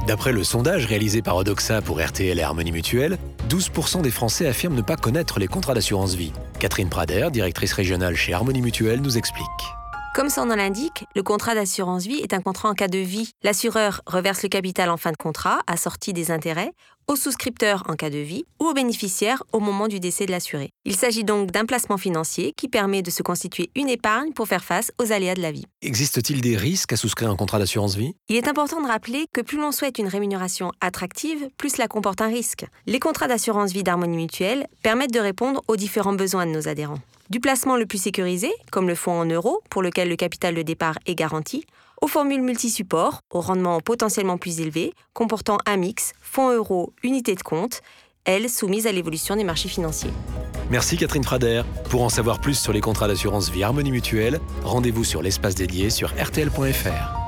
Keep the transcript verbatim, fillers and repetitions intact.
D'après le sondage réalisé par Odoxa pour R T L et Harmonie Mutuelle, douze pour cent des Français affirment ne pas connaître les contrats d'assurance vie. Catherine Prader, directrice régionale chez Harmonie Mutuelle, nous explique. Comme son nom l'indique, le contrat d'assurance vie est un contrat en cas de vie. L'assureur reverse le capital en fin de contrat, assorti des intérêts, au souscripteur en cas de vie ou au bénéficiaire au moment du décès de l'assuré. Il s'agit donc d'un placement financier qui permet de se constituer une épargne pour faire face aux aléas de la vie. Existe-t-il des risques à souscrire un contrat d'assurance vie ? Il est important de rappeler que plus l'on souhaite une rémunération attractive, plus cela comporte un risque. Les contrats d'assurance vie d'Harmonie Mutuelle permettent de répondre aux différents besoins de nos adhérents. Du placement le plus sécurisé, comme le fonds en euros, pour lequel le capital de départ est garanti, aux formules multi-supports, au rendement potentiellement plus élevé, comportant un mix, fonds euros, unité de compte, elles soumises à l'évolution des marchés financiers. Merci Catherine Prader. Pour en savoir plus sur les contrats d'assurance vie Harmonie Mutuelle, rendez-vous sur l'espace dédié sur R T L point F R.